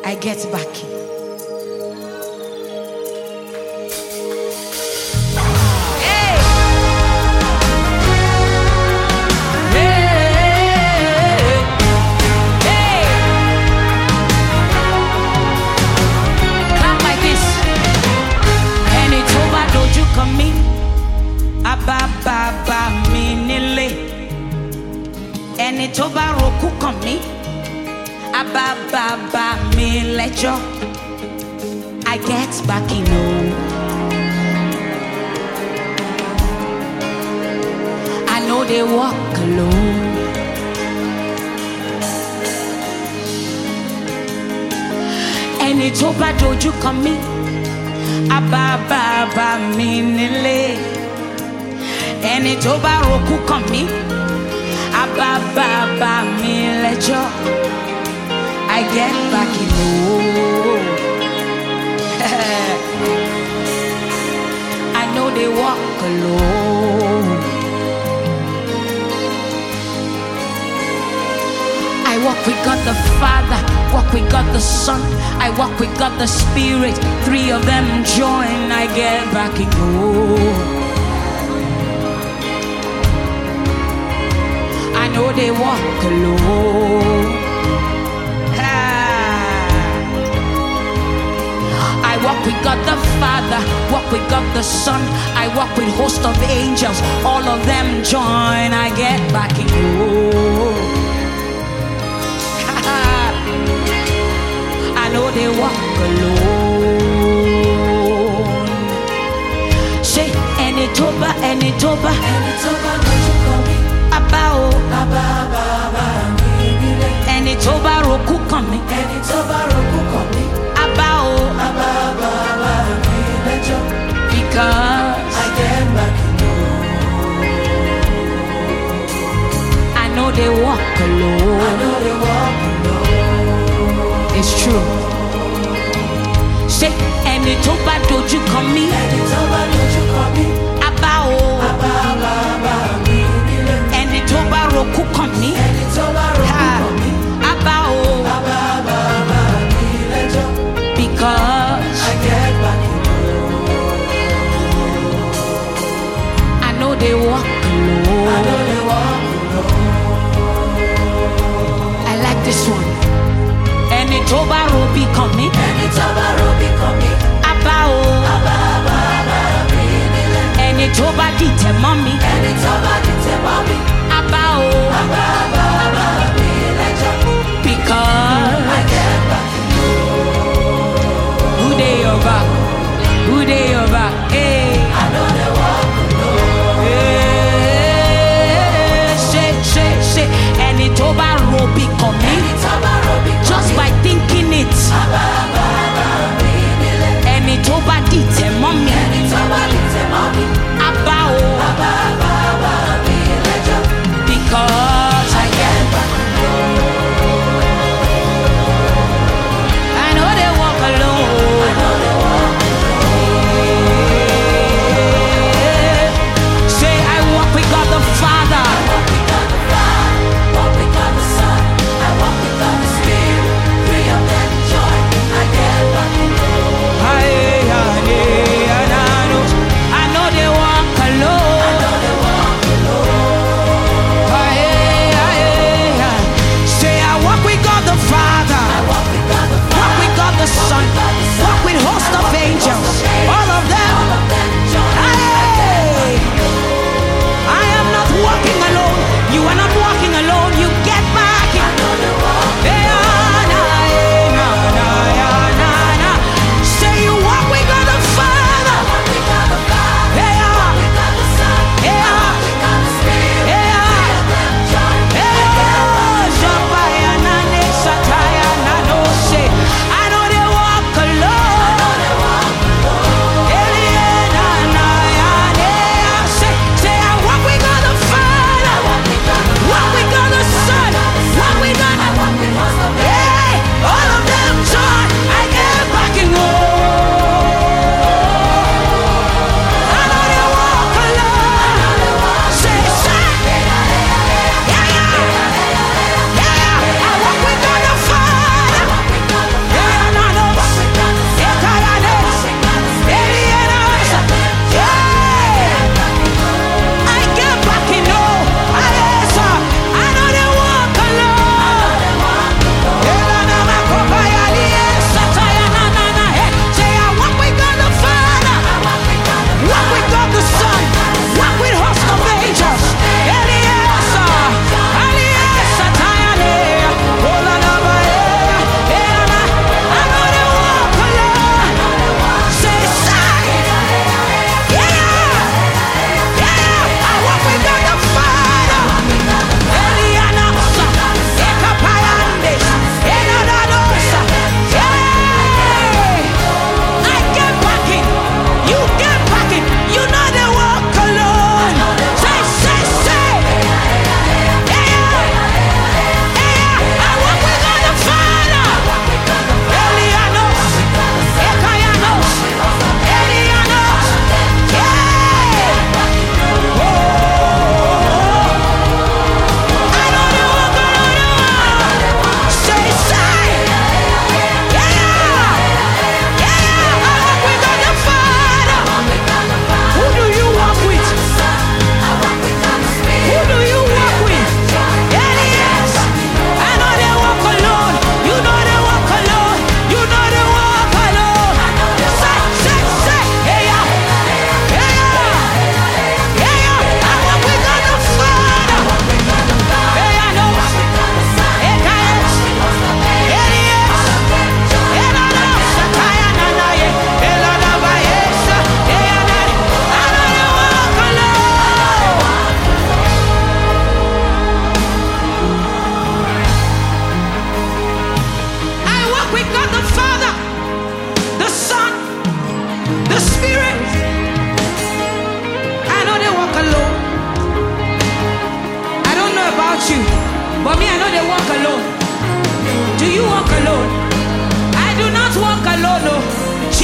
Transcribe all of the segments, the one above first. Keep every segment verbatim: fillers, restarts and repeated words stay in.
I get back. Hey! Hey! Hey! Clap like this. And it's over, don't you come in? Abba, Baba, me, Nile. And it's over, Roku, come in. Abba, Baba, me, lejo. I get back in home. I know they walk alone. And it's over, don't you come in? Abba, Baba, me, Nile. And it's over, Roku, come in. Abba, Baba, me, lejo. I get back in home. I know they walk alone. I walk with God the Father, walk with God the Son, I walk with God the Spirit. Three of them join, I get back in home. I know they walk alone. I walk with God the Father, walk with God the Son, I walk with host of angels, all of them join, I get back in home. I know they walk alone. Say, and it's over, and it's over, and it's over, don't you call me Abba, oh, Abba, Abba, and it's over, Roku coming, and it's over, Roku coming, Abba, oh, Abba, Abba, because I get back home. I know they walk alone. I know they walk alone. It's true. Say, and it's over, don't you come me? And it's over, don't you come me? Abba, oh, Abba, Abba, and it's over, Roku come me. And it's over, Roku come me. Abba, oh, Abba, Abba, because I get back home. I know they walk alone. I know they walk alone. I like this one. And it's over, Robi coming. And it's over, Robi coming. Abba, oh, Abba, Abba, Abba, and it's over, Dite mommy. And it's over, Dite mommy. Abba, oh, Abba, Abba, Abba, because I get back home. Who they over? Who they over? Hey, I know they walk alone. Hey, say, say, say, and it's over, Robi coming. Just by thinking it. And it's over, Dite mommy. And it's over, Dite mommy. Abba, oh, Abba, Abba,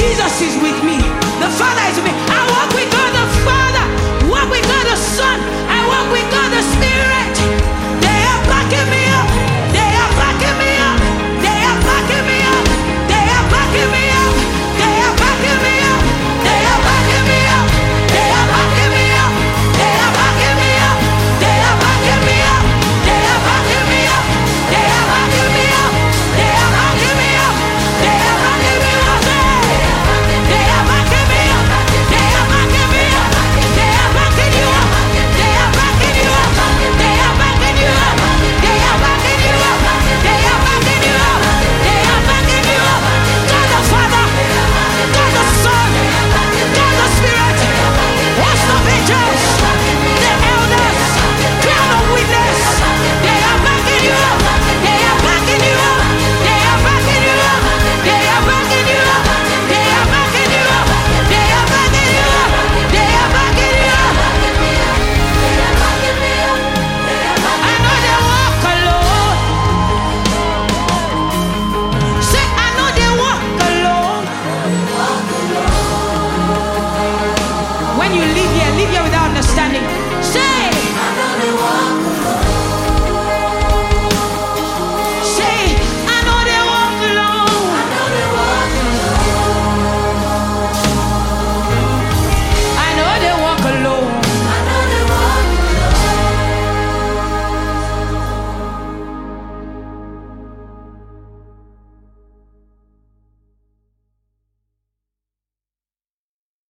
Jesus is with me. The Father is with me.